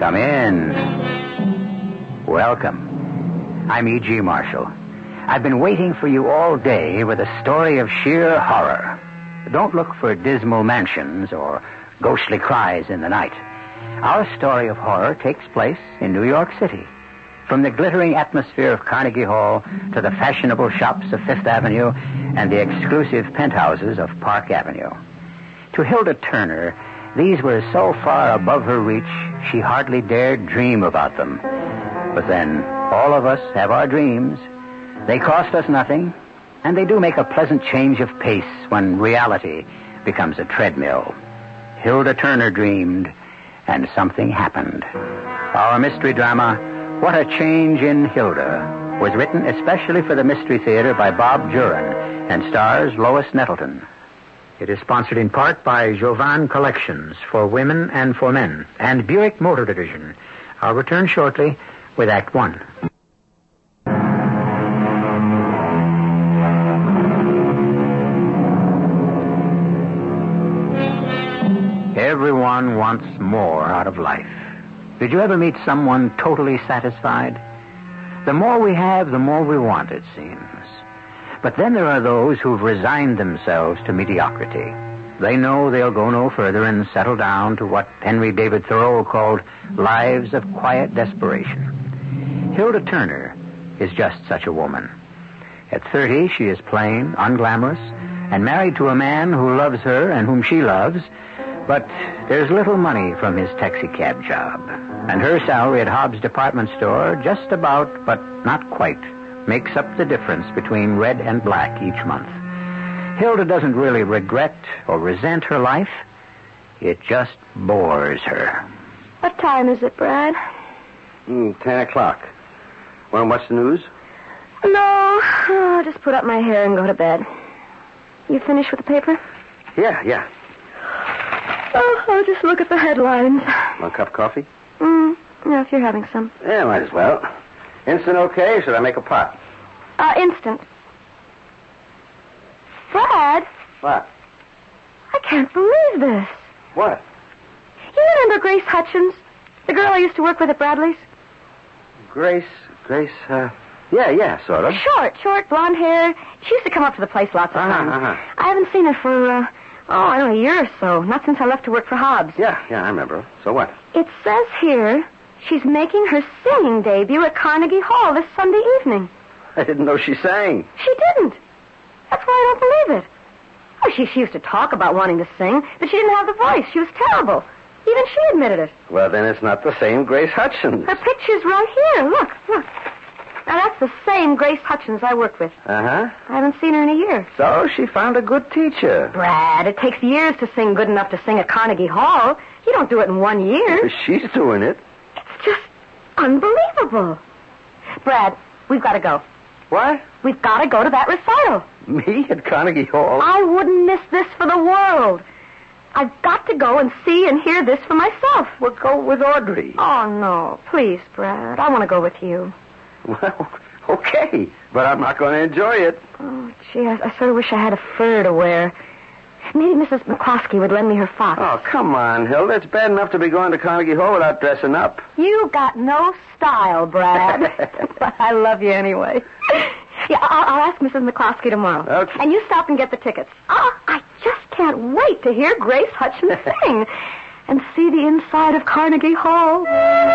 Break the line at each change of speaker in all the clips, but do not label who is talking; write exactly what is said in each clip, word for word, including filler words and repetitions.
Come in. Welcome. I'm E G. Marshall. I've been waiting for you all day with a story of sheer horror. Don't look for dismal mansions or ghostly cries in the night. Our story of horror takes place in New York City. From the glittering atmosphere of Carnegie Hall to the fashionable shops of Fifth Avenue and the exclusive penthouses of Park Avenue. To Hilda Turner, these were so far above her reach, she hardly dared dream about them. But then, all of us have our dreams. They cost us nothing, and they do make a pleasant change of pace when reality becomes a treadmill. Hilda Turner dreamed, and something happened. Our mystery drama, What a Change in Hilda, was written especially for the Mystery Theater by Bob Juran and stars Lois Nettleton. It is sponsored in part by Jovan Collections for Women and for Men and Buick Motor Division. I'll return shortly with Act One. Everyone wants more out of life. Did you ever meet someone totally satisfied? The more we have, the more we want, it seems. But then there are those who've resigned themselves to mediocrity. They know they'll go no further and settle down to what Henry David Thoreau called lives of quiet desperation. Hilda Turner is just such a woman. At thirty, she is plain, unglamorous, and married to a man who loves her and whom she loves, but there's little money from his taxicab job. And her salary at Hobbs' department store just about, but not quite, makes up the difference between red and black each month. Hilda doesn't really regret or resent her life. It just bores her.
What time is it, Brad?
Mm, ten o'clock. Want to watch the news?
No. Oh, I'll just put up my hair and go to bed. You finished with the paper?
Yeah, yeah.
Oh, I'll just look at the headlines.
Want a cup of coffee?
Mm, yeah, if you're having some.
Yeah, might as well. Instant okay, or should I make a pot?
Uh, instant. Brad?
What?
I can't believe this.
What?
You remember Grace Hutchins? The girl I used to work with at Bradley's?
Grace, Grace, uh... Yeah, yeah, sort of.
Short, short, blonde hair. She used to come up to the place lots of
Uh-huh,
times.
uh-huh.
I haven't seen her for, uh, oh, I don't know, a year or so. Not since I left to work for Hobbs.
Yeah, yeah, I remember. So what?
It says here she's making her singing debut at Carnegie Hall this Sunday evening.
I didn't know she sang.
She didn't. That's why I don't believe it. Oh, she, she used to talk about wanting to sing, but she didn't have the voice. She was terrible. Even she admitted it.
Well, then it's not the same Grace Hutchins.
Her picture's right here. Look, look. Now, that's the same Grace Hutchins I worked with.
Uh-huh.
I haven't seen her in a year.
So she found a good teacher.
Brad, it takes years to sing good enough to sing at Carnegie Hall. You don't do it in one year.
She's doing it.
It's just unbelievable. Brad, we've got to go.
What?
We've got to go to that recital.
Me at Carnegie Hall?
I wouldn't miss this for the world. I've got to go and see and hear this for myself.
Well, go with Audrey.
Oh, no. Please, Brad. I want to go with you.
Well, okay, but I'm not going to enjoy it.
Oh, gee, I, I sort of wish I had a fur to wear. Maybe Missus McCloskey would lend me her fox.
Oh, come on, Hilda. It's bad enough to be going to Carnegie Hall without dressing up.
You got no style, Brad. But I love you anyway. Yeah, I'll, I'll ask Missus McCloskey tomorrow.
Okay.
And you stop and get the tickets. Oh, I just can't wait to hear Grace Hutchins sing and see the inside of Carnegie Hall.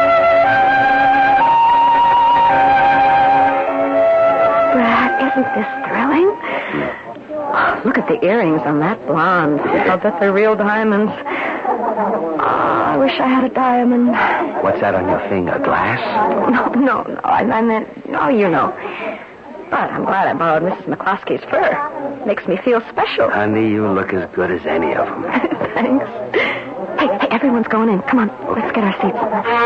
Brad, isn't this thrilling? Oh, look at the earrings on that blonde. I'll bet they're real diamonds. Oh, I wish I had a diamond.
What's that on your finger, glass?
No, no, no. I, I meant, oh, you know. But I'm glad I borrowed Missus McCloskey's fur. Makes me feel special.
Honey, you look as good as any of them.
Thanks. Hey, hey, everyone's going in. Come on,
Okay.
let's get our seats.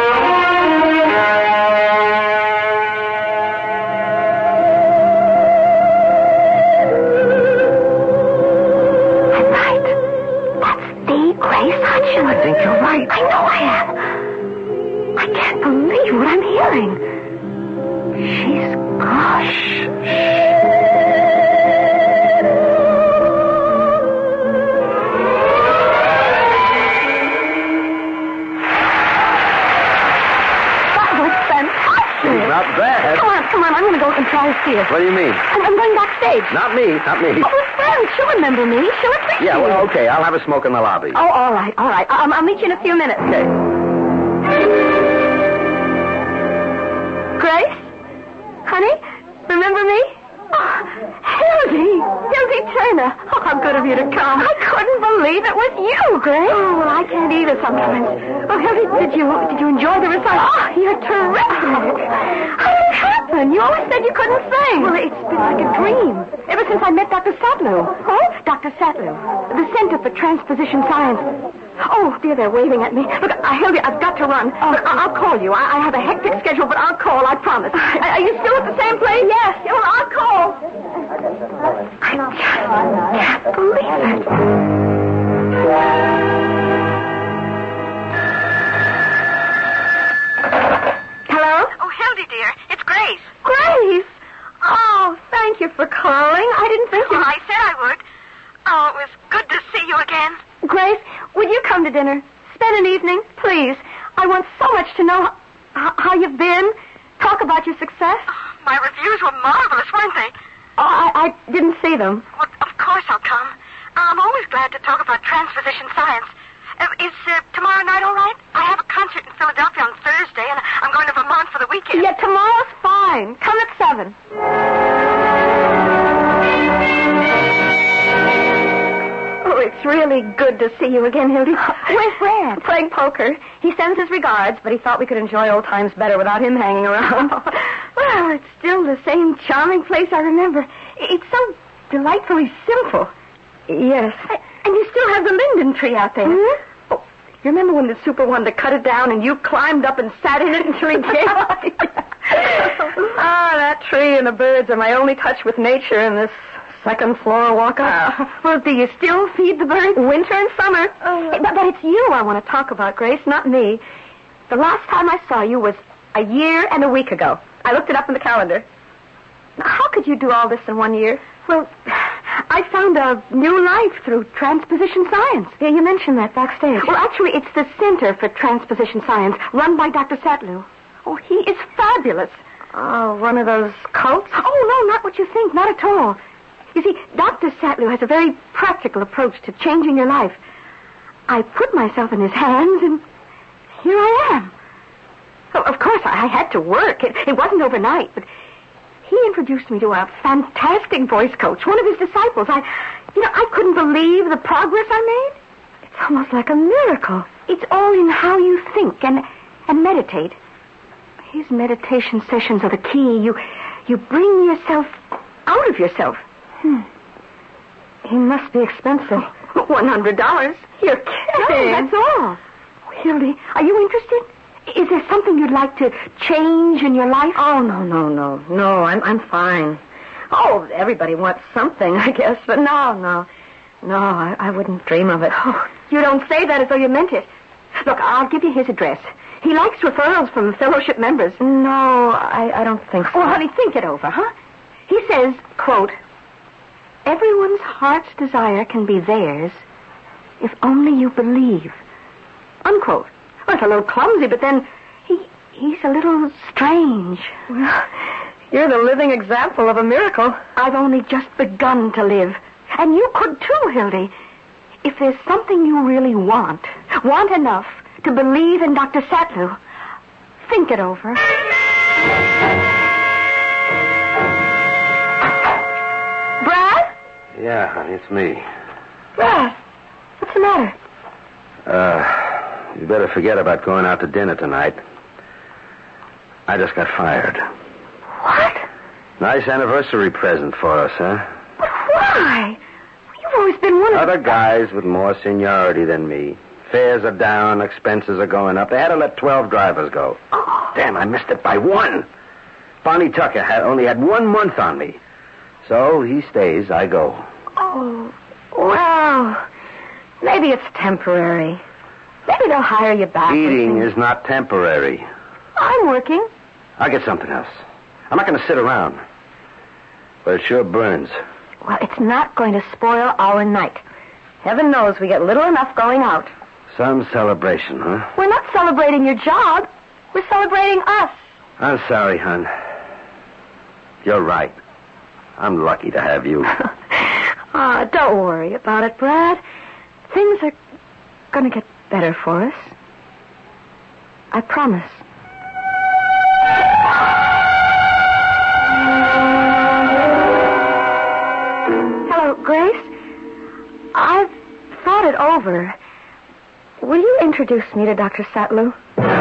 Grace Hutchins.
I think you're right.
I know I am. I can't believe what I'm hearing. She's gone.
Shh, not bad.
Come on, come on. I'm going to go and try to see it.
What do you mean?
I'm, I'm going backstage.
Not me, not me.
Oh, well, Frank, she'll remember me. She'll appreciate
Yeah, well,
it.
okay. I'll have a smoke in the lobby.
Oh, all right, all right. I'll, I'll meet you in a few minutes.
Okay.
Grace? Honey? Remember me? Oh, Hildy! Hildy Turner. Oh, how good of you to come. I couldn't believe it was you, Grace. Oh, well, I can't either sometimes. Oh, Hildy, did you did you enjoy the recital? Oh, you're terrific. How did it happen? You always said you couldn't sing. Well, it's been like a dream. Ever since I met Doctor Satlew. Who? Doctor Satlew. The Center for Transposition Science. Oh, dear, they're waving at me. Look, uh, Hildy, I've got to run. Oh, but I- I'll call you. I-, I have a hectic schedule, but I'll call, I promise. Are, are you still at the same place? Yes. Yeah, well, I'll call. I just can't believe it. Hello?
Oh, Hildy, dear, it's Grace.
Grace! Oh, thank you for calling. I didn't think you...
Well, I said I would. Oh, it was good to see you again.
Grace, would you come to dinner? Spend an evening, please. I want so much to know h- how you've been. Talk about your success.
Oh, my reviews were marvelous, weren't they?
Oh, I, I didn't see them.
Well, of course I'll come. I'm always glad to talk about transposition science. Uh, is uh, tomorrow night all right? I have a concert in Philadelphia on Thursday, and I'm going to Vermont for the weekend.
Yeah, tomorrow's fine. Come at seven. Oh, it's really good to see you again, Hildy. Where's Brad? Playing poker. He sends his regards, but he thought we could enjoy old times better without him hanging around. Well, it's still the same charming place I remember. It's so delightfully simple. Yes. And you still have the linden tree out there. Hmm? Oh, you remember when the super wanted to cut it down and you climbed up and sat in it until he came? Ah, that tree and the birds are my only touch with nature in this second floor walk up. Uh, well, do you still feed the birds? Winter and summer. Oh. Hey, but, but it's you I want to talk about, Grace, not me. The last time I saw you was a year and a week ago. I looked it up in the calendar. Now, how could you do all this in one year? Well, I found a new life through transposition science. Yeah, you mentioned that backstage. Well, actually, it's the Center for Transposition Science, run by Doctor Satlew. Oh, he is fabulous. Oh, one of those cults? Oh, no, not what you think. Not at all. You see, Doctor Satlew has a very practical approach to changing your life. I put myself in his hands, and here I am. Oh, of course, I had to work. It, it wasn't overnight, but he introduced me to a fantastic voice coach, one of his disciples. I, you know, I couldn't believe the progress I made. It's almost like a miracle. It's all in how you think and and meditate. His meditation sessions are the key. You, you bring yourself out of yourself. Hmm. He must be expensive. One hundred dollars. You're kidding. No, that's all. Hildy, are you interested? Is there something you'd like to change in your life? Oh, no, no, no. No, I'm I'm fine. Oh, everybody wants something, I guess, but no, no. No, I, I wouldn't dream of it. Oh, you don't say that as though you meant it. Look, I'll give you his address. He likes referrals from fellowship members. No, I, I don't think so. Oh, honey, think it over, huh? He says, quote, everyone's heart's desire can be theirs if only you believe. Unquote. Well, it's a little clumsy, but then he he's a little strange. Well, you're the living example of a miracle. I've only just begun to live. And you could too, Hildy. If there's something you really want, want enough to believe in Doctor Satlew, think it over. Brad?
Yeah, honey, it's me.
Brad, what's the matter?
Uh, you better forget about going out to dinner tonight. I just got fired.
What?
Nice anniversary present for us, huh?
But why? You've always been one of...
Other guys with more seniority than me. Fares are down, expenses are going up. They had to let twelve drivers go.
Oh.
Damn, I missed it by one. Bonnie Tucker had only had one month on me. So he stays, I go.
Oh, well, maybe it's temporary. Maybe they'll hire you back.
Eating is not temporary.
I'm working.
I'll get something else. I'm not going to sit around. But it sure burns.
Well, it's not going to spoil our night. Heaven knows we get little enough going out.
Some celebration, huh?
We're not celebrating your job. We're celebrating us.
I'm sorry, hon. You're right. I'm lucky to have you.
Ah, don't worry about it, Brad. Things are going to get better for us. I promise. Hello, Grace. I've thought it over. Will you introduce me to Doctor Satlu?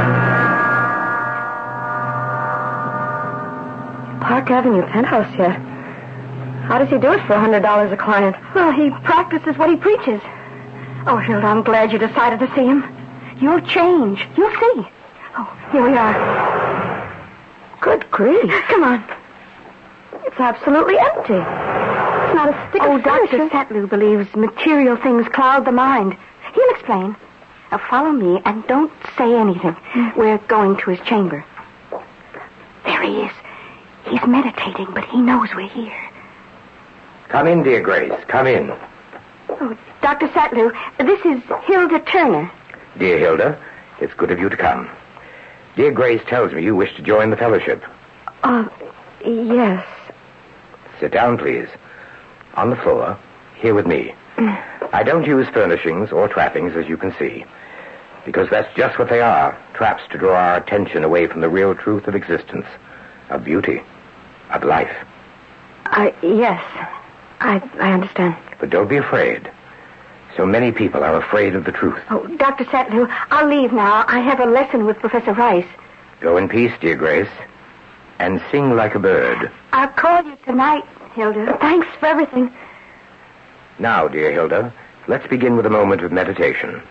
Park Avenue penthouse yet. How does he do it for one hundred dollars a client? Well, he practices what he preaches. Oh, Hilda, I'm glad you decided to see him. You'll change. You'll see. Oh, here we are. Good grief. Come on. It's absolutely empty. It's not a stick
oh,
of furniture.
Doctor Satlu believes material things cloud the mind. He'll explain. Now follow me and don't say anything. Mm. We're going to his chamber. There he is. He's meditating, but he knows we're here.
Come in, dear Grace. Come in.
Oh, Doctor Satlu, this is Hilda Turner.
Dear Hilda, it's good of you to come. Dear Grace tells me you wish to join the fellowship.
Uh, yes.
Sit down, please. On the floor, here with me. I don't use furnishings or trappings, as you can see, because that's just what they are, traps to draw our attention away from the real truth of existence, of beauty, of life.
I, yes, I, I understand.
But don't be afraid. So many people are afraid of the truth.
Oh, Doctor Satlu, I'll leave now. I have a lesson with Professor Rice.
Go in peace, dear Grace, and sing like a bird.
I'll call you tonight, Hilda.
Thanks for everything.
Now, dear Hilda, let's begin with a moment of meditation.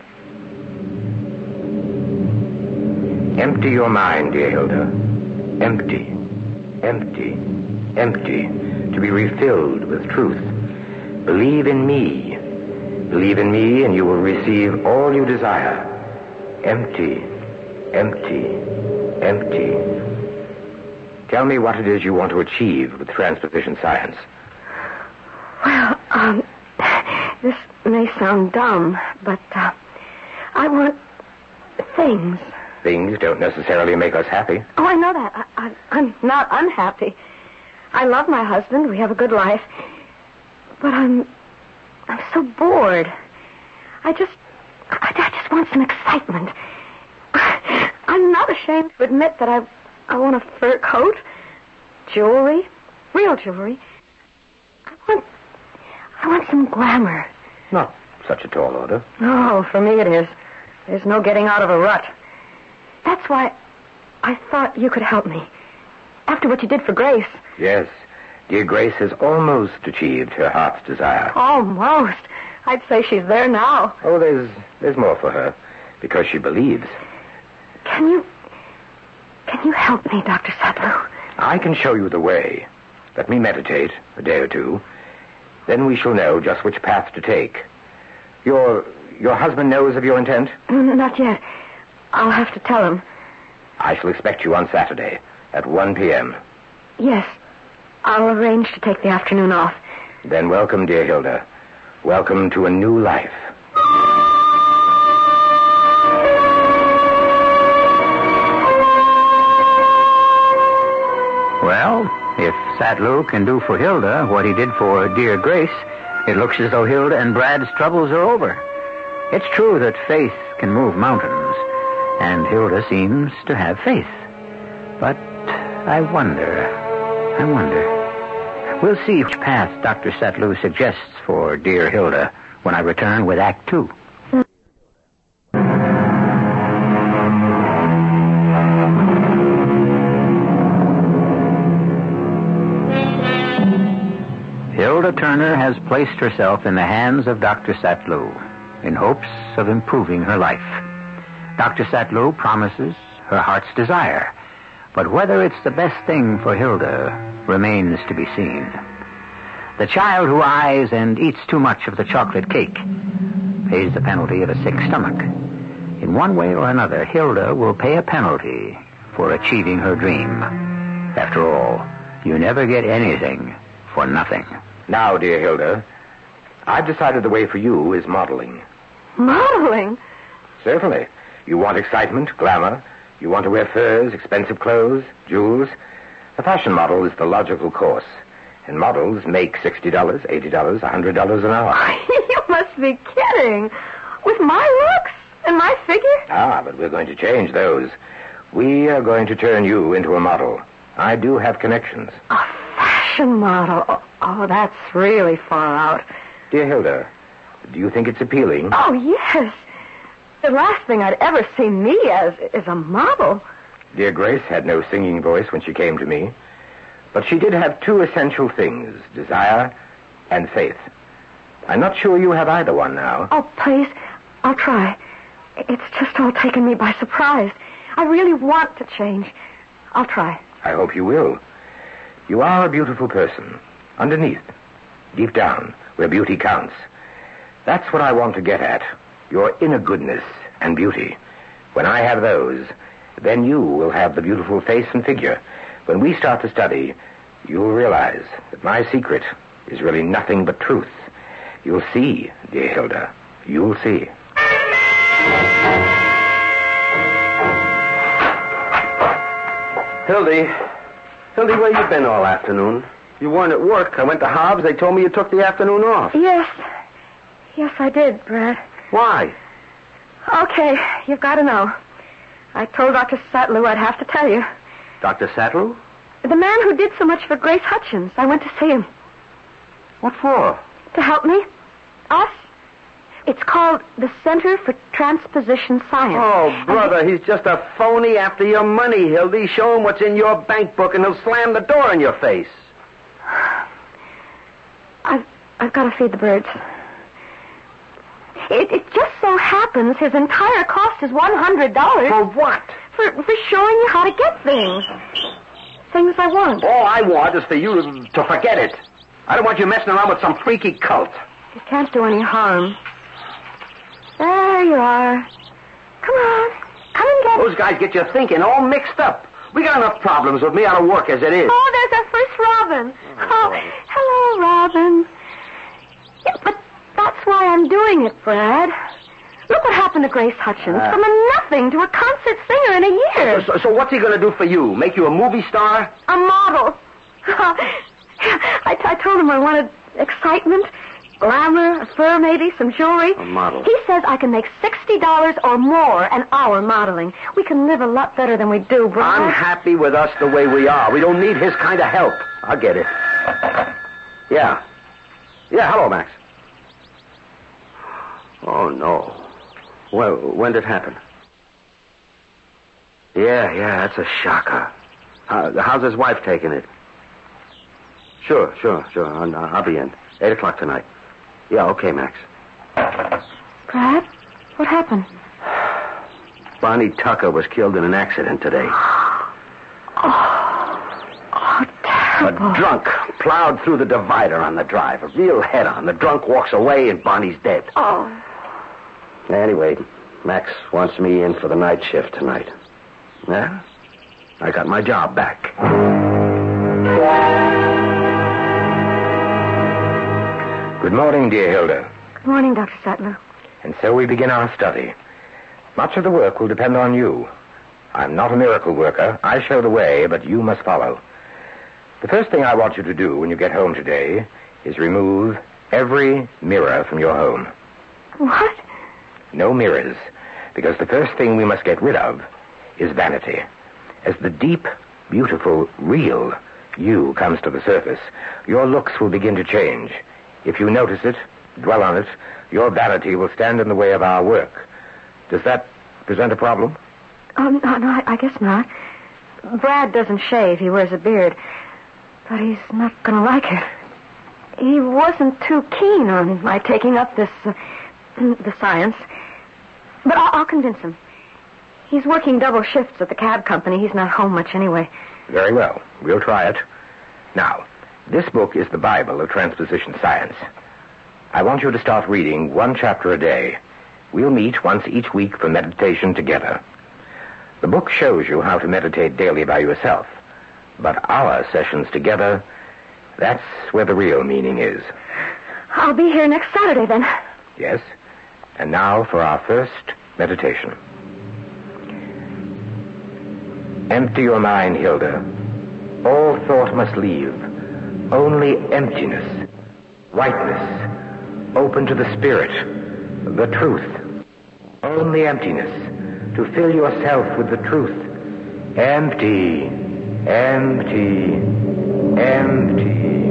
Empty your mind, dear Hilda. Empty, empty, empty, to be refilled with truth. Believe in me. Believe in me and you will receive all you desire. Empty, empty, empty. Tell me what it is you want to achieve with transposition science.
Well, um, this may sound dumb, but uh, I want things.
Things don't necessarily make us happy.
Oh, I know that. I, I, I'm not unhappy. I love my husband. We have a good life. But I'm... I'm so bored. I just... I, I just want some excitement. I'm not ashamed to admit that I, I want a fur coat, jewelry, real jewelry. I want... I want some glamour.
Not such a tall order.
No, for me it is. There's no getting out of a rut. That's why I thought you could help me. After what you did for Grace.
Yes. Dear Grace has almost achieved her heart's desire.
Almost. I'd say she's there now.
Oh, there's there's more for her, because she believes.
Can you... Can you help me, Doctor Satlu?
I can show you the way. Let me meditate a day or two. Then we shall know just which path to take. Your your husband knows of your intent?
Not yet. I'll have to tell him.
I shall expect you on Saturday at one p.m.
Yes. I'll arrange to take the afternoon off.
Then welcome, dear Hilda. Welcome to a new life.
Well, if Satlu can do for Hilda what he did for dear Grace, it looks as though Hilda and Brad's troubles are over. It's true that faith can move mountains, and Hilda seems to have faith. But I wonder, I wonder. We'll see which path Doctor Satlu suggests for dear Hilda when I return with Act Two. Hilda Turner has placed herself in the hands of Doctor Satlu in hopes of improving her life. Doctor Satlu promises her heart's desire, but whether it's the best thing for Hilda remains to be seen. The child who eyes and eats too much of the chocolate cake pays the penalty of a sick stomach. In one way or another, Hilda will pay a penalty for achieving her dream. After all, you never get anything for nothing. Now, dear Hilda, I've decided the way for you is modeling.
Modeling?
Certainly. You want excitement, glamour. You want to wear furs, expensive clothes, jewels? A fashion model is the logical course. And models make sixty dollars, eighty dollars, one hundred dollars an hour.
You must be kidding. With my looks and my figure?
Ah, but we're going to change those. We are going to turn you into a model. I do have connections.
A fashion model? Oh, oh, that's really far out.
Dear Hilda, do you think it's appealing?
Oh, yes. The last thing I'd ever see me as is a model.
Dear Grace had no singing voice when she came to me. But she did have two essential things, desire and faith. I'm not sure you have either one now.
Oh, please, I'll try. It's just all taken me by surprise. I really want to change. I'll try.
I hope you will. You are a beautiful person. Underneath, deep down, where beauty counts. That's what I want to get at. Your inner goodness and beauty. When I have those, then you will have the beautiful face and figure. When we start to study, you'll realize that my secret is really nothing but truth. You'll see, dear Hilda. You'll see.
Hildy. Hildy, where you been all afternoon? You weren't at work. I went to Hobbs. They told me you took the afternoon off.
Yes. Yes, I did, Brad.
Why?
Okay, you've got to know. I told Doctor Satlew I'd have to tell you.
Doctor Satlew?
The man who did so much for Grace Hutchins. I went to see him.
What for?
To help me. Us. It's called the Center for Transposition Science.
Oh, brother, he's just a phony after your money, Hildy. Show him what's in your bank book and he'll slam the door in your face.
I've, I've got to feed the birds. It, it just so happens his entire cost is one hundred dollars.
For what?
For, for showing you how to get things. Things I want.
All I want is for you to, to forget it. I don't want you messing around with some freaky cult.
You can't do any harm. There you are. Come on. Come and get...
Those guys get you thinking, all mixed up. We got enough problems with me out of work as it is.
Oh, there's our first Robin. Oh, oh hello, Robin. Yeah, but that's why I'm doing it, Brad. Look what happened to Grace Hutchins. Uh, From a nothing to a concert singer in a year.
So, so what's he going to do for you? Make you a movie star?
A model. I, I told him I wanted excitement, glamour, a fur maybe, some jewelry.
A model.
He says I can make sixty dollars or more an hour modeling. We can live a lot better than we do, Brad.
I'm happy with us the way we are. We don't need his kind of help. I'll get it. Yeah. Yeah, hello, Max. Oh, no. Well, when did it happen? Yeah, yeah, that's a shocker. Uh, how's his wife taking it? Sure, sure, sure. I'll, I'll be in. Eight o'clock tonight. Yeah, okay, Max.
Brad, what happened?
Bonnie Tucker was killed in an accident today.
Oh, oh terrible.
A drunk plowed through the divider on the drive. A real head-on. The drunk walks away and Bonnie's dead.
Oh.
Anyway, Max wants me in for the night shift tonight. Yeah? I got my job back.
Good morning, dear Hilda.
Good morning, Doctor Sattler.
And so we begin our study. Much of the work will depend on you. I'm not a miracle worker. I show the way, but you must follow. The first thing I want you to do when you get home today is remove every mirror from your home.
What?
No mirrors, because the first thing we must get rid of is vanity. As the deep, beautiful, real you comes to the surface, your looks will begin to change. If you notice it, dwell on it, your vanity will stand in the way of our work. Does that present a problem?
Um, no, no, I, I guess not. Brad doesn't shave. He wears a beard. But he's not going to like it. He wasn't too keen on my taking up this, uh, the science. But I'll, I'll convince him. He's working double shifts at the cab company. He's not home much anyway.
Very well. We'll try it. Now, this book is the Bible of transposition science. I want you to start reading one chapter a day. We'll meet once each week for meditation together. The book shows you how to meditate daily by yourself. But our sessions together, that's where the real meaning is.
I'll be here next Saturday, then.
Yes. And now for our first meditation. Empty your mind, Hilda. All thought must leave. Only emptiness, whiteness, open to the spirit, the truth. Only emptiness, to fill yourself with the truth. Empty, empty, empty.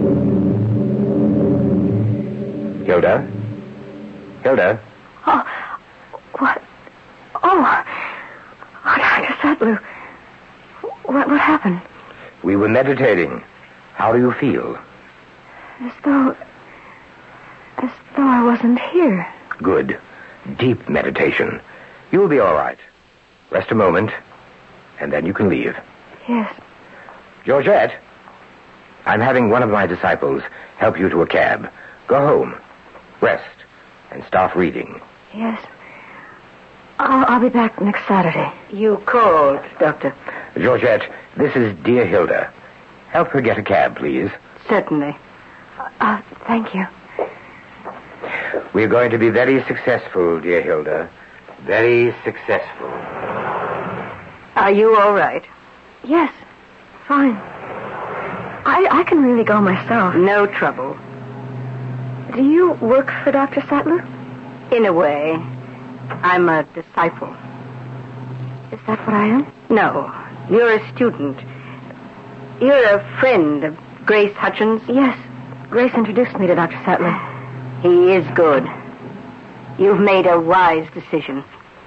Hilda? Hilda?
Oh, what? Oh, oh, Doctor Sutler. What, what happened?
We were meditating. How do you feel?
As though... As though I wasn't here.
Good. Deep meditation. You'll be all right. Rest a moment, and then you can leave.
Yes.
Georgette, I'm having one of my disciples help you to a cab. Go home, rest, and start reading.
Yes. I'll, I'll be back next Saturday.
You called, Doctor.
Georgette, this is dear Hilda. Help her get a cab, please.
Certainly.
Uh, thank you.
We're going to be very successful, dear Hilda. Very successful.
Are you all right?
Yes. Fine. I, I can really go myself.
No trouble.
Do you work for Doctor Sattler?
In a way. I'm a disciple.
Is that what I am?
No. You're a student. You're a friend of Grace Hutchins?
Yes. Grace introduced me to Doctor Sattler.
He is good. You've made a wise decision.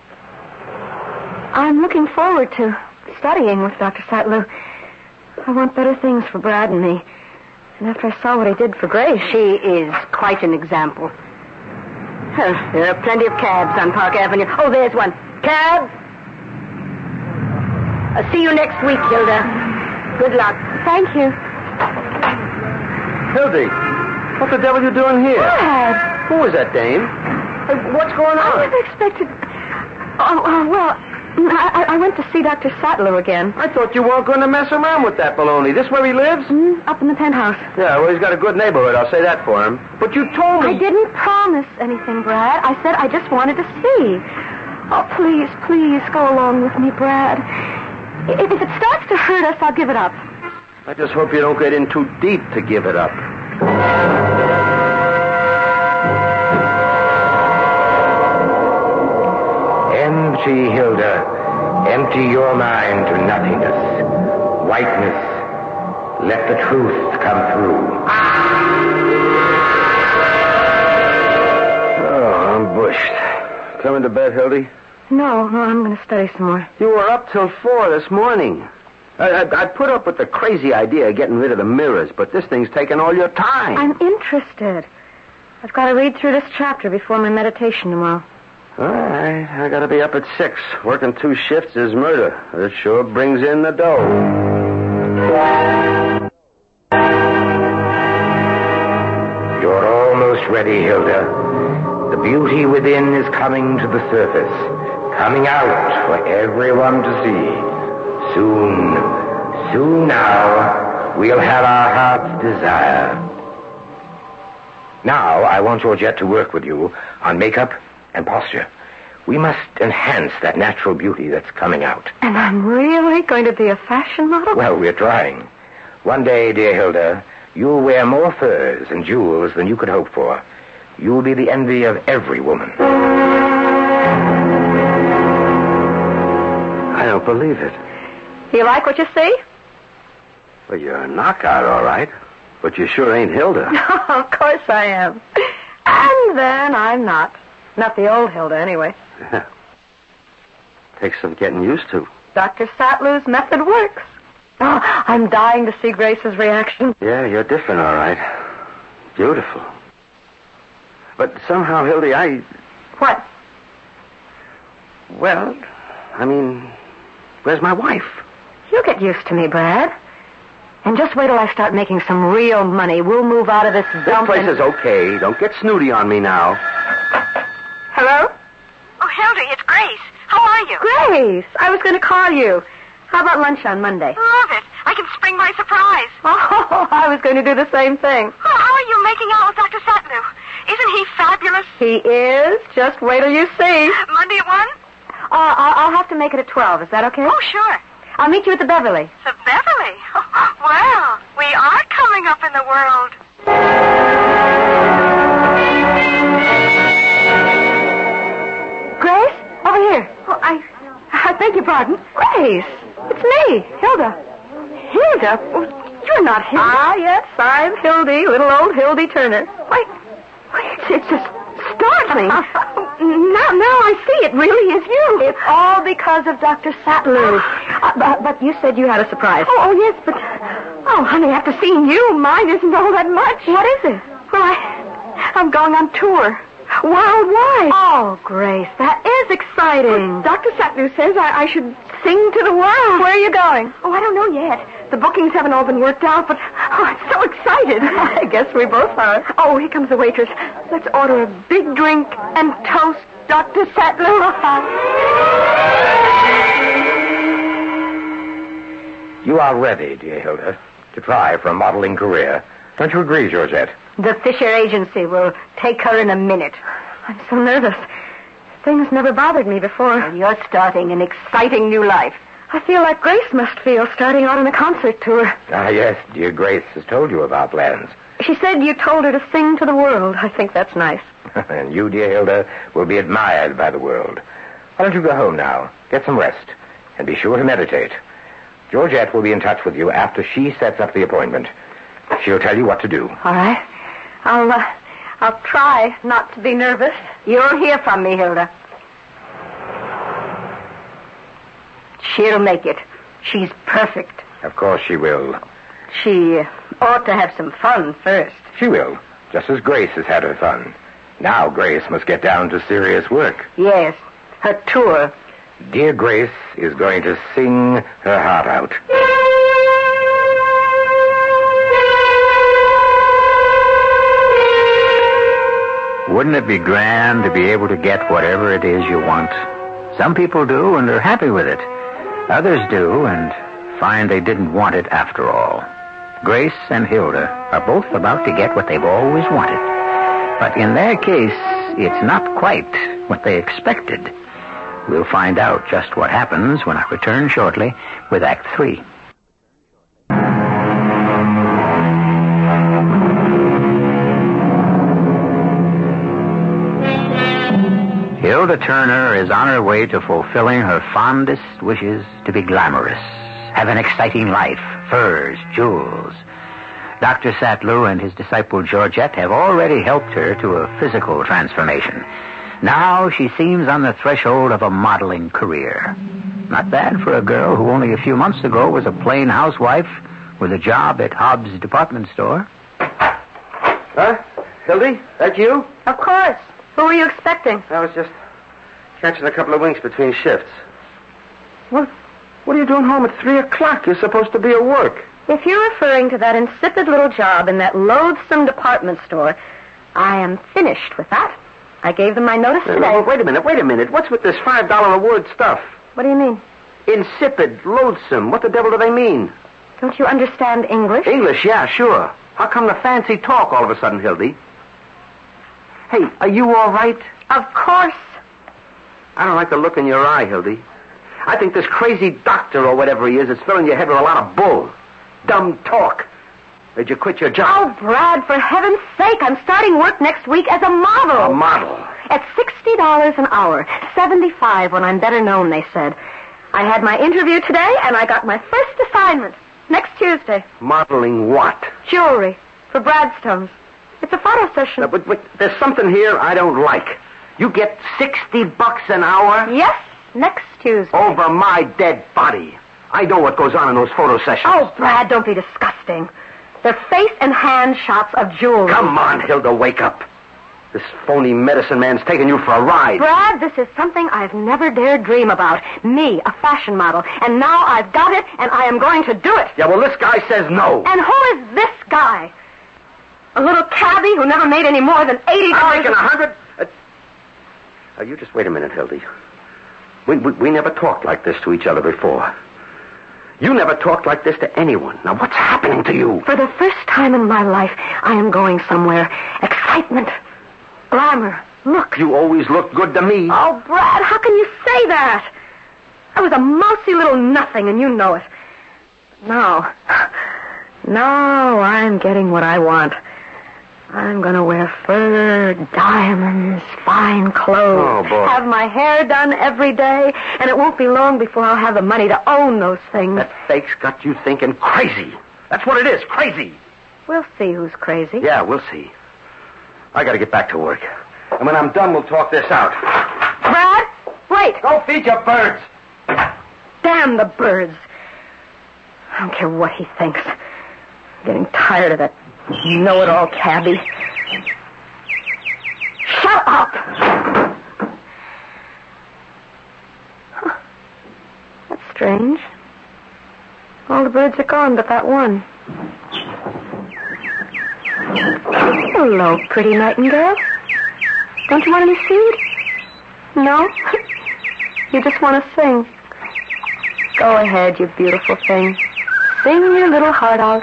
I'm looking forward to studying with Doctor Sattler. I want better things for Brad and me. And after I saw what he did for Grace...
She is quite an example. Well, there are plenty of cabs on Park Avenue. Oh, there's one. Cab! I'll see you next week, Hilda. Good luck.
Thank you.
Hildy, what the devil are you doing here?
Brad!
Who is that dame? Uh, what's going on?
I never expected... Oh, oh well, I, I went to see Doctor Sattler again.
I thought you weren't going to mess around with that baloney. This where he lives?
Mm, up in the penthouse.
Yeah, well, he's got a good neighborhood, I'll say that for him. But you told me...
I didn't promise anything, Brad. I said I just wanted to see. Oh, please, please go along with me, Brad. If, if it starts to hurt us, I'll give it up.
I just hope you don't get in too deep to give it up.
Empty, Hilda. Empty your mind to nothingness. Whiteness. Let the truth come through.
Oh, I'm bushed. Coming to bed, Hildy?
No, no, I'm going to study some more.
You were up till four this morning. I, I, I put up with the crazy idea of getting rid of the mirrors, but this thing's taking all your time.
I'm interested. I've got to read through this chapter before my meditation tomorrow.
All right. I got to be up at six. Working two shifts is murder. It sure brings in the dough.
You're almost ready, Hilda. The beauty within is coming to the surface, coming out for everyone to see. Soon, soon now, we'll have our heart's desire. Now, I want Georgette to work with you on makeup and posture. We must enhance that natural beauty that's coming out.
And I'm really going to be a fashion model?
Well, we're trying. One day, dear Hilda, you'll wear more furs and jewels than you could hope for. You'll be the envy of every woman.
I don't believe it.
You like what you see?
Well, you're a knockout, all right. But you sure ain't Hilda.
Of course I am. And then I'm not. Not the old Hilda, anyway.
Takes some getting used to.
Doctor Sattler's method works. Oh, I'm dying to see Grace's reaction.
Yeah, you're different, all right. Beautiful. But somehow, Hildy, I...
What?
Well, I mean, where's my wife?
You get used to me, Brad. And just wait till I start making some real money. We'll move out of this
This
dump
place
and...
is okay. Don't get snooty on me now.
Hello?
Oh, Hildy, it's Grace. How are you?
Grace, I was going to call you. How about lunch on Monday?
Love it. I can spring my surprise.
Oh, I was going to do the same thing.
Oh, how are you making out with Doctor Sattler? Isn't he fabulous?
He is. Just wait till you see.
Monday at one?
Uh, I'll I'll have to make it at twelve. Is that okay?
Oh, sure.
I'll meet you at the Beverly.
The Beverly? Well, we are coming up in the world.
Grace? Over here. Oh, I... I beg your pardon. Grace! It's me, Hilda. Hilda? Oh, you're not Hilda. Ah, yes, I'm Hildy, little old Hildy Turner. Why, why it's, it's just startling. now, now I see it really is you. It's all because of Doctor Sattler. uh, but, but you said you had a surprise. Oh, oh, yes, but... Oh, honey, after seeing you, mine isn't all that much. What is it? Well, I, I'm going on tour. Worldwide. Oh, Grace, that is exciting. Well, Doctor Sattler says I, I should sing to the world. Where are you going? Oh, I don't know yet. The bookings haven't all been worked out, but oh, I'm so excited. I guess we both are. Oh, here comes the waitress. Let's order a big drink and toast Doctor Sattler.
You are ready, dear Hilda, to try for a modeling career. Don't you agree, Georgette?
The Fisher Agency will take her in a minute. I'm so nervous. Things never bothered me before. Well, you're starting an exciting new life. I feel like Grace must feel starting out on a concert tour.
Ah, yes, dear Grace has told you of our plans.
She said you told her to sing to the world. I think that's nice.
And you, dear Hilda, will be admired by the world. Why don't you go home now, get some rest, and be sure to meditate. Georgette will be in touch with you after she sets up the appointment. She'll tell you what to do.
All right. I'll, uh, I'll try not to be nervous. You'll hear from me, Hilda. She'll make it. She's perfect.
Of course she will.
She ought to have some fun first.
She will, just as Grace has had her fun. Now Grace must get down to serious work.
Yes, her tour.
Dear Grace is going to sing her heart out.
Wouldn't it be grand to be able to get whatever it is you want? Some people do and are happy with it. Others do and find they didn't want it after all. Grace and Hilda are both about to get what they've always wanted. But in their case, it's not quite what they expected. We'll find out just what happens when I return shortly with Act Three. Hilda Turner is on her way to fulfilling her fondest wishes to be glamorous, have an exciting life, furs, jewels. Doctor Sattler and his disciple Georgette have already helped her to a physical transformation. Now she seems on the threshold of a modeling career. Not bad for a girl who only a few months ago was a plain housewife with a job at Hobbs' department store.
Huh? Hildy, that you?
Of course. Who were you expecting?
I was just catching a couple of winks between shifts. What, what are you doing home at three o'clock? You're supposed to be at work.
If you're referring to that insipid little job in that loathsome department store, I am finished with that. I gave them my notice
No,
today.
no, wait a minute, wait a minute. What's with this five dollar a word stuff?
What do you mean?
Insipid, loathsome. What the devil do they mean?
Don't you understand English?
English, yeah, sure. How come the fancy talk all of a sudden, Hildy? Hey, are you all right?
Of course.
I don't like the look in your eye, Hildy. I think this crazy doctor or whatever he is is filling your head with a lot of bull. Dumb talk. Did you quit your job?
Oh, Brad, for heaven's sake, I'm starting work next week as a model.
A model?
At sixty dollars an hour. seventy-five when I'm better known, they said. I had my interview today, and I got my first assignment. Next Tuesday.
Modeling what?
Jewelry. For Bradstones. It's a photo session.
Uh, but, but there's something here I don't like. You get sixty bucks an hour?
Yes, next Tuesday.
Over my dead body. I know what goes on in those photo sessions.
Oh, Brad, don't be disgusting. They're face and hand shots of jewelry.
Come on, Hilda, wake up. This phony medicine man's taking you for a ride.
Brad, this is something I've never dared dream about. Me, a fashion model. And now I've got it, and I am going to do it.
Yeah, well, this guy says no.
And who is this guy? A little cabbie who never made any more than eighty dollars.
I'm making a hundred... Uh, uh, you just wait a minute, Hildy. We, we, we never talked like this to each other before. You never talked like this to anyone. Now, what's happening to you?
For the first time in my life, I am going somewhere. Excitement. Glamour. Look.
You always looked good to me.
Oh, Brad, how can you say that? I was was a mousy little nothing, and you know it. Now, now I'm getting what I want. I'm going to wear fur, diamonds, fine clothes.
Oh, boy.
Have my hair done every day, and it won't be long before I'll have the money to own those things.
That fake's got you thinking crazy. That's what it is, crazy.
We'll see who's crazy.
Yeah, we'll see. I got to get back to work. And when I'm done, we'll talk this out.
Brad, wait.
Go feed your birds.
Damn the birds. I don't care what he thinks. I'm getting tired of that know-it-all cabbie. Shut up! Huh. That's strange. All the birds are gone but that one. Hello, pretty nightingale. Don't you want any seed? No? You just want to sing. Go ahead, you beautiful thing. Sing your little heart out.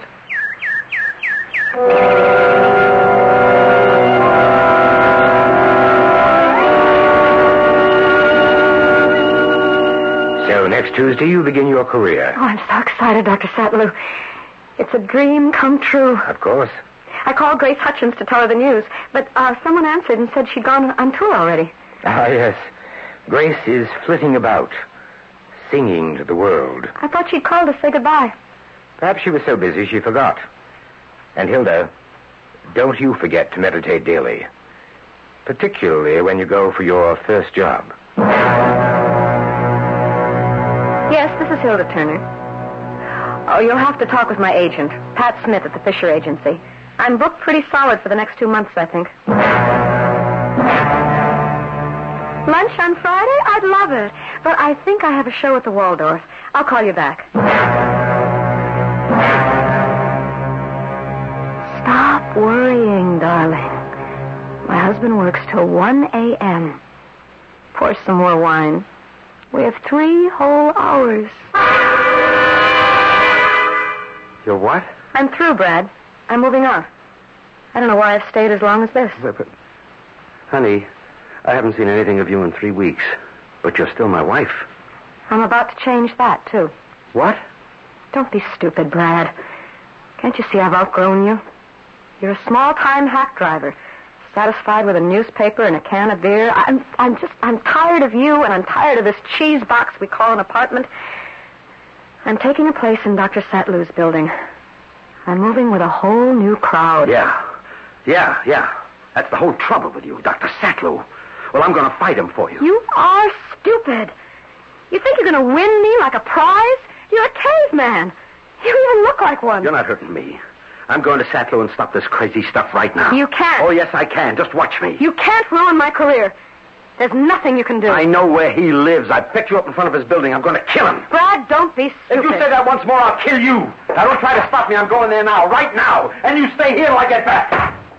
So next Tuesday you begin your career.
Oh, I'm so excited, Doctor Sattlew. It's a dream come true.
Of course.
I called Grace Hutchins to tell her the news, but uh, someone answered and said she'd gone on tour already.
Ah, yes. Grace is flitting about, singing to the world.
I thought she'd called to say goodbye.
Perhaps she was so busy she forgot. And Hilda, don't you forget to meditate daily, particularly when you go for your first job.
Yes, this is Hilda Turner. Oh, you'll have to talk with my agent, Pat Smith at the Fisher Agency. I'm booked pretty solid for the next two months, I think. Lunch on Friday? I'd love it. But I think I have a show at the Waldorf. I'll call you back. Stop worrying, darling. My husband works till one a.m. Pour some more wine. We have three whole hours.
You're what?
I'm through, Brad. I'm moving on. I don't know why I've stayed as long as this.
But, but, honey, I haven't seen anything of you in three weeks. But you're still my wife.
I'm about to change that, too.
What?
Don't be stupid, Brad. Can't you see I've outgrown you? You're a small-time hack driver, satisfied with a newspaper and a can of beer. I'm, I'm just, I'm tired of you, and I'm tired of this cheese box we call an apartment. I'm taking a place in Doctor Satlew's building. I'm moving with a whole new crowd.
Yeah. Yeah, yeah. That's the whole trouble with you, Doctor Satlew. Well, I'm going to fight him for you.
You are stupid. You think you're going to win me like a prize? You're a caveman. You even look like one.
You're not hurting me. I'm going to Satlew and stop this crazy stuff right now.
You can't.
Oh, yes, I can. Just watch me.
You can't ruin my career. There's nothing you can do.
I know where he lives. I picked you up in front of his building. I'm going to kill him.
Brad, don't be stupid.
If you say that once more, I'll kill you. Now, don't try to stop me. I'm going there now, right now. And you stay here till I get back.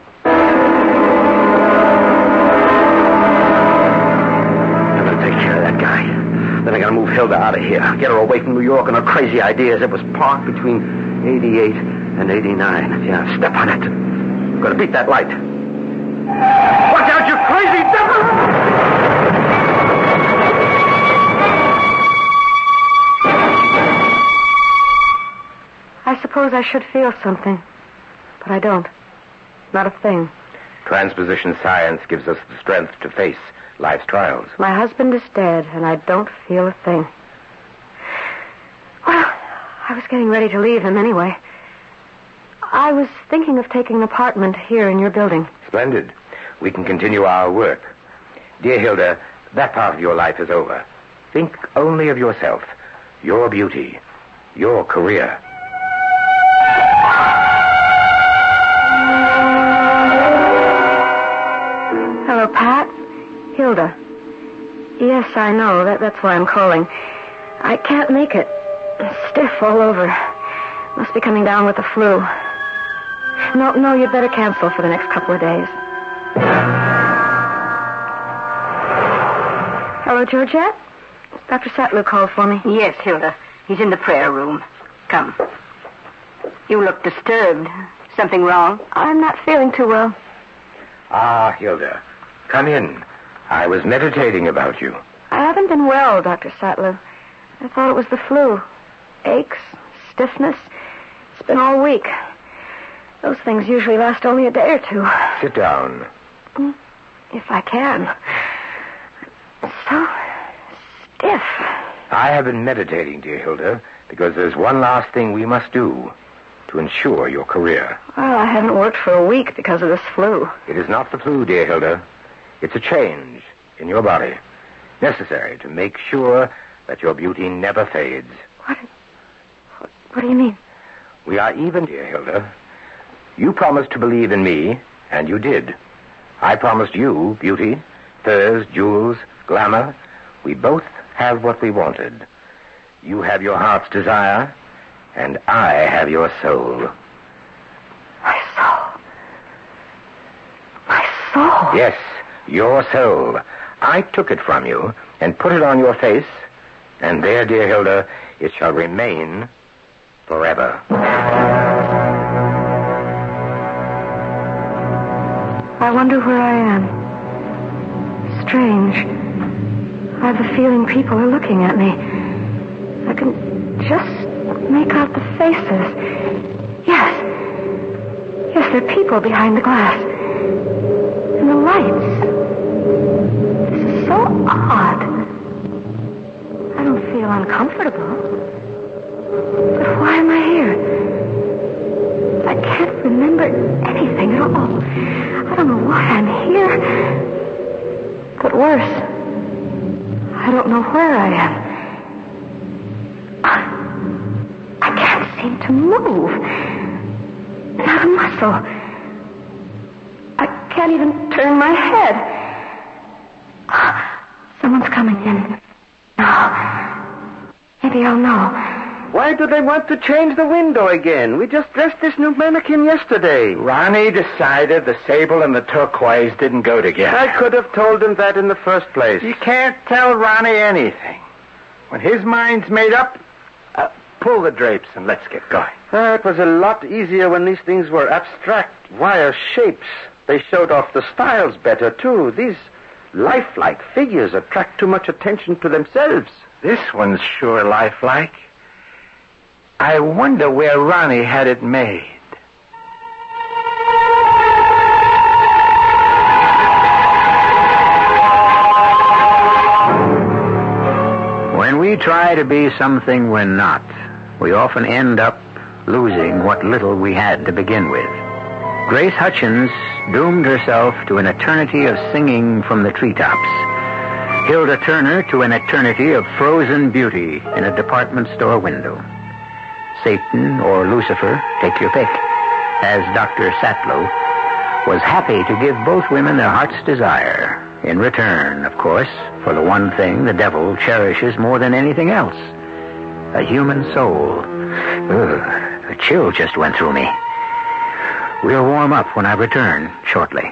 I'm going to take care of that guy. Then I got to move Hilda out of here. Get her away from New York and her crazy ideas. It was parked between eighty-eight and eighty-nine. Yeah, step on it. I'm going to beat that light. Watch out, you crazy devil!
I suppose I should feel something, but I don't. Not a thing.
Transposition science gives us the strength to face life's trials.
My husband is dead, and I don't feel a thing. Well, I was getting ready to leave him anyway. I was thinking of taking an apartment here in your building.
Splendid. We can continue our work. Dear Hilda, that part of your life is over. Think only of yourself, your beauty, your career.
Hello, Pat. Hilda. Yes, I know. That, that's why I'm calling. I can't make it. Stiff all over. Must be coming down with the flu. No, no, you'd better cancel for the next couple of days. Hello, Georgette? Doctor Satlew called for me.
Yes, Hilda. He's in the prayer room. Come. You look disturbed. Something wrong?
I'm not feeling too well.
Ah, Hilda. Come in. I was meditating about you.
I haven't been well, Doctor Satlew. I thought it was the flu. Aches, stiffness. It's been all week. Those things usually last only a day or two.
Sit down.
If I can. So stiff.
I have been meditating, dear Hilda, because there's one last thing we must do to ensure your career.
Well, I haven't worked for a week because of this flu.
It is not the flu, dear Hilda. It's a change in your body, necessary to make sure that your beauty never fades.
What? What, what do you mean?
We are even, dear Hilda. You promised to believe in me, and you did. I promised you beauty, furs, jewels, glamour. We both have what we wanted. You have your heart's desire, and I have your soul.
My soul? My soul?
Yes, your soul. I took it from you and put it on your face, and there, dear Hilda, it shall remain forever.
I wonder where I am. Strange. I have the feeling people are looking at me. I can just make out the faces. Yes. Yes, there are people behind the glass. And the lights. This is so odd. I don't feel uncomfortable. But why am I here? I can't remember anything at all. I don't know why I'm here. But worse, I don't know where I am. I, I can't seem to move. Not a muscle. I can't even turn my head. Someone's coming in. No. Maybe I'll know.
Why do they want to change the window again? We just dressed this new mannequin yesterday.
Ronnie decided the sable and the turquoise didn't go together.
I could have told him that in the first place.
You can't tell Ronnie anything. When his mind's made up, uh, pull the drapes and let's get going.
Uh, it was a lot easier when these things were abstract, wire shapes. They showed off the styles better, too. These lifelike figures attract too much attention to themselves.
This one's sure lifelike. I wonder where Ronnie had it made.
When we try to be something we're not, we often end up losing what little we had to begin with. Grace Hutchins doomed herself to an eternity of singing from the treetops. Hilda Turner to an eternity of frozen beauty in a department store window. Satan or Lucifer, take your pick, as Doctor Satlow was happy to give both women their heart's desire, in return, of course, for the one thing the devil cherishes more than anything else, a human soul. Ugh, a chill just went through me. We'll warm up when I return shortly.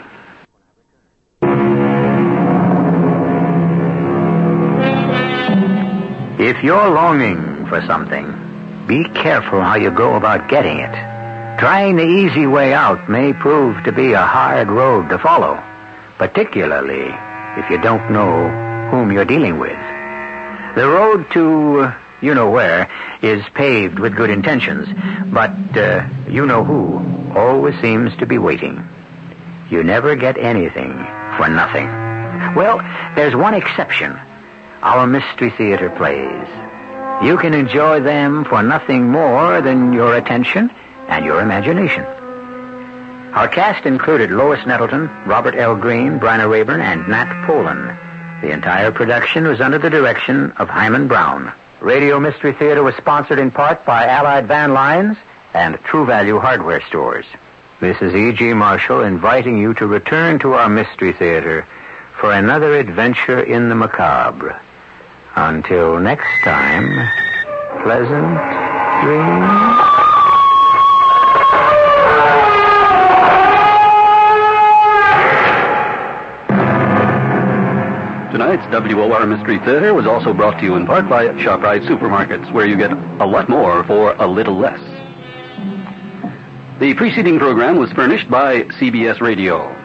If you're longing for something, be careful how you go about getting it. Trying the easy way out may prove to be a hard road to follow, particularly if you don't know whom you're dealing with. The road to you-know-where is paved with good intentions, but uh, you-know-who always seems to be waiting. You never get anything for nothing. Well, there's one exception. Our Mystery Theater plays. You can enjoy them for nothing more than your attention and your imagination. Our cast included Lois Nettleton, Robert L. Green, Bryna Rayburn, and Nat Polen. The entire production was under the direction of Hyman Brown. Radio Mystery Theater was sponsored in part by Allied Van Lines and True Value Hardware Stores. This is E G. Marshall inviting you to return to our Mystery Theater for another adventure in the macabre. Until next time, pleasant dreams.
Tonight's W O R Mystery Theater was also brought to you in part by ShopRite Supermarkets, where you get a lot more for a little less. The preceding program was furnished by C B S Radio.